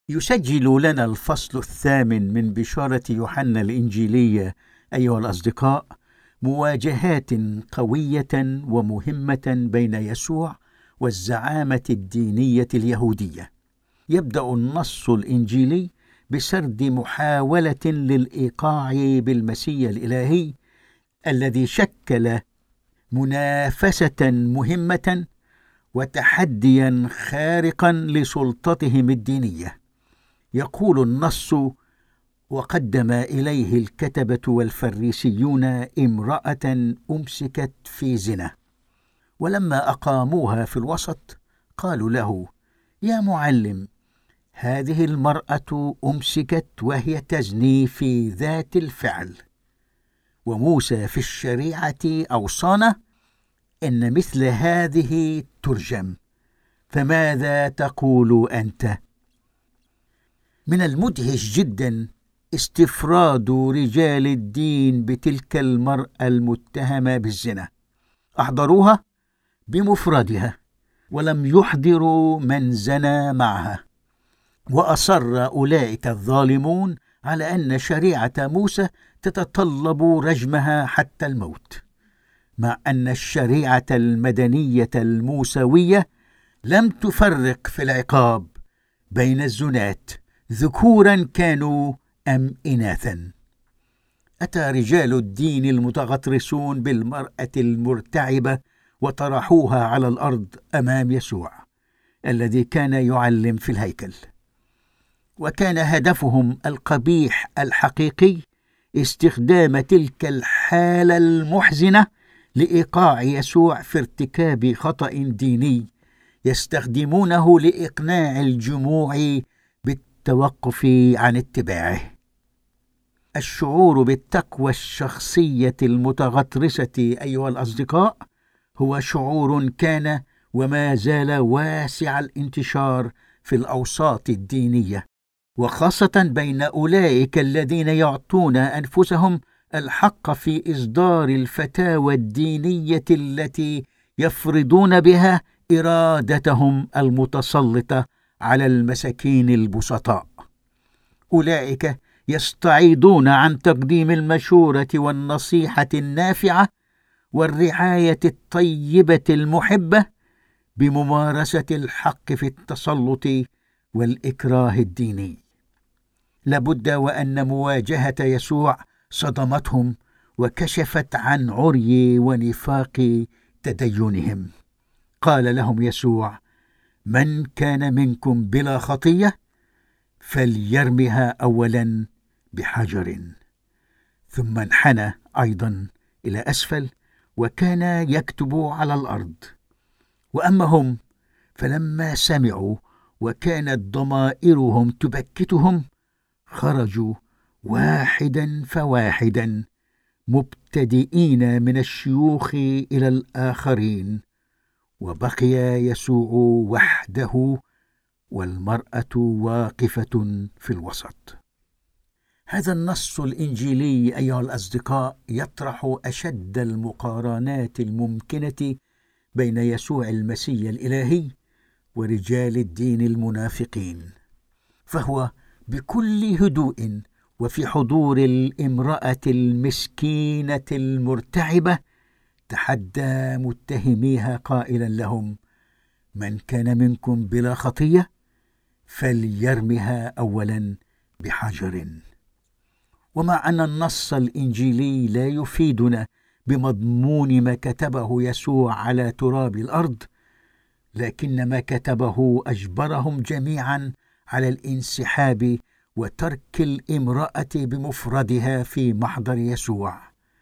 يسجل لنا الفصل 8 من بشارة يوحنا الإنجيلية أيها الأصدقاء مواجهات قوية ومهمة بين يسوع والزعامة الدينية اليهودية. يبدأ النص الإنجيلي بسرد محاولة للإيقاع بالمسيح الإلهي الذي شكل منافسة مهمة وتحديا خارقا لسلطتهم الدينية. يقول النص: وقدم إليه الكتبة والفريسيون امرأة أمسكت في زنا، ولما أقاموها في الوسط قالوا له: يا معلم، هذه المرأة أمسكت وهي تزني في ذات الفعل، وموسى في الشريعة أوصانا إن مثل هذه ترجم، فماذا تقول أنت؟ من المدهش جدا استفراد رجال الدين بتلك المرأة المتهمة بالزنا. أحضروها بمفردها ولم يحضروا من زنى معها، وأصر أولئك الظالمون على أن شريعة موسى تتطلب رجمها حتى الموت، مع أن الشريعة المدنية الموسوية لم تفرق في العقاب بين الزنات ذكورا كانوا أم إناثا. أتى رجال الدين المتغطرسون بالمرأة المرتعبة وطرحوها على الأرض أمام يسوع الذي كان يعلم في الهيكل، وكان هدفهم القبيح الحقيقي استخدام تلك الحالة المحزنة لإيقاع يسوع في ارتكاب خطأ ديني يستخدمونه لإقناع الجموع بالتوقف عن اتباعه. الشعور بالتقوى الشخصية المتغطرسة أيها الأصدقاء هو شعور كان وما زال واسع الانتشار في الأوساط الدينية، وخاصة بين أولئك الذين يعطون أنفسهم الحق في إصدار الفتاوى الدينية التي يفرضون بها إرادتهم المتسلطة على المساكين البسطاء. أولئك يستعيضون عن تقديم المشورة والنصيحة النافعة والرعاية الطيبة المحبة بممارسة الحق في التسلط والإكراه الديني. لابد وأن مواجهة يسوع صدمتهم وكشفت عن عري ونفاق تدينهم. قال لهم يسوع: من كان منكم بلا خطية فليرمها أولا بحجر. ثم انحنى أيضا إلى أسفل وكان يكتب على الأرض. وأما هم فلما سمعوا وكانت ضمائرهم تبكتهم خرجوا واحدا فواحدا مبتدئين من الشيوخ إلى الآخرين، وبقي يسوع وحده والمرأة واقفة في الوسط. هذا النص الإنجيلي أيها الأصدقاء يطرح أشد المقارنات الممكنة بين يسوع المسيح الإلهي ورجال الدين المنافقين، فهو بكل هدوء وفي حضور الامرأة المسكينة المرتعبة تحدى متهميها قائلا لهم: من كان منكم بلا خطية فليرمها أولا بحجر. ومع أن النص الإنجيلي لا يفيدنا بمضمون ما كتبه يسوع على تراب الأرض، لكن ما كتبه أجبرهم جميعا على الانسحاب وترك الامرأة بمفردها في محضر يسوع،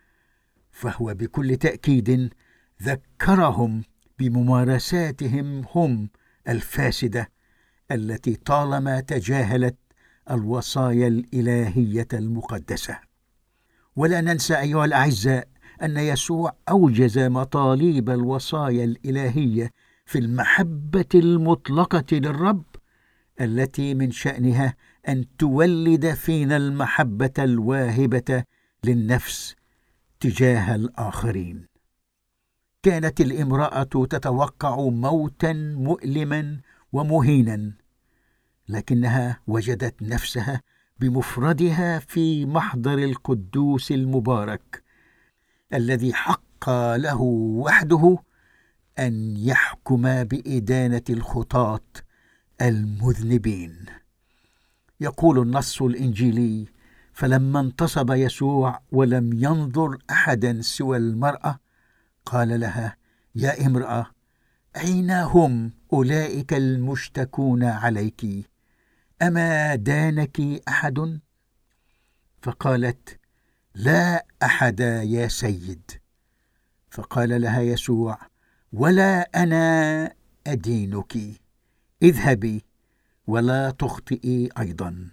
فهو بكل تأكيد ذكرهم بممارساتهم هم الفاسدة التي طالما تجاهلت الوصايا الإلهية المقدسة. ولا ننسى أيها الأعزاء أن يسوع أوجز مطالب الوصايا الإلهية في المحبة المطلقة للرب التي من شأنها أن تولد فينا المحبة الواهبة للنفس تجاه الآخرين. كانت الامرأة تتوقع موتا مؤلما ومهينا، لكنها وجدت نفسها بمفردها في محضر القدوس المبارك الذي حق له وحده أن يحكم بإدانة الخطاة المذنبين. يقول النص الإنجيلي: فلما انتصب يسوع ولم ينظر أحدا سوى المرأة قال لها: يا امرأة، أين هم أولئك المشتكون عليك؟ أما دانك أحد؟ فقالت: لا أحد يا سيد. فقال لها يسوع: ولا أنا أدينك، اذهبي ولا تخطئي أيضا.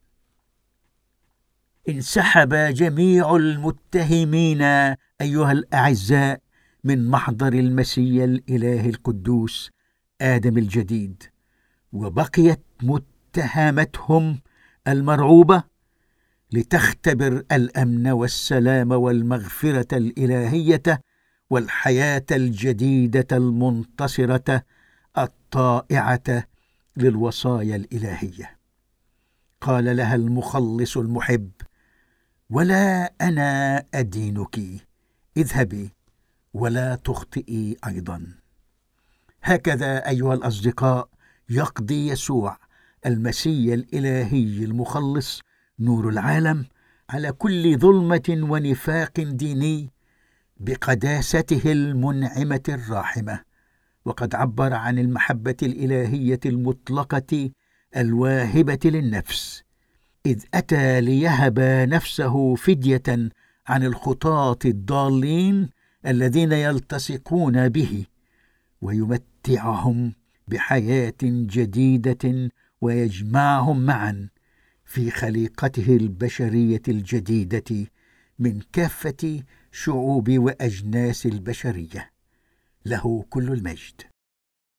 انسحب جميع المتهمين أيها الأعزاء من محضر المسيا الإله القدوس آدم الجديد، وبقيت متهمتهم المرعوبة لتختبر الأمن والسلام والمغفرة الإلهية والحياة الجديدة المنتصرة الطائعة للوصايا الإلهية. قال لها المخلص المحب: ولا أنا أدينك، اذهبي ولا تخطئي أيضا. هكذا أيها الأصدقاء يقضي يسوع المسيا الإلهي المخلص نور العالم على كل ظلمة ونفاق ديني بقداسته المنعمة الراحمة، وقد عبر عن المحبة الإلهية المطلقة الواهبة للنفس، إذ أتى ليهب نفسه فدية عن الخطاة الضالين الذين يلتصقون به، ويمتعهم بحياة جديدة ويجمعهم معا في خليقته البشرية الجديدة من كافة شعوب وأجناس البشرية. له كل المجد.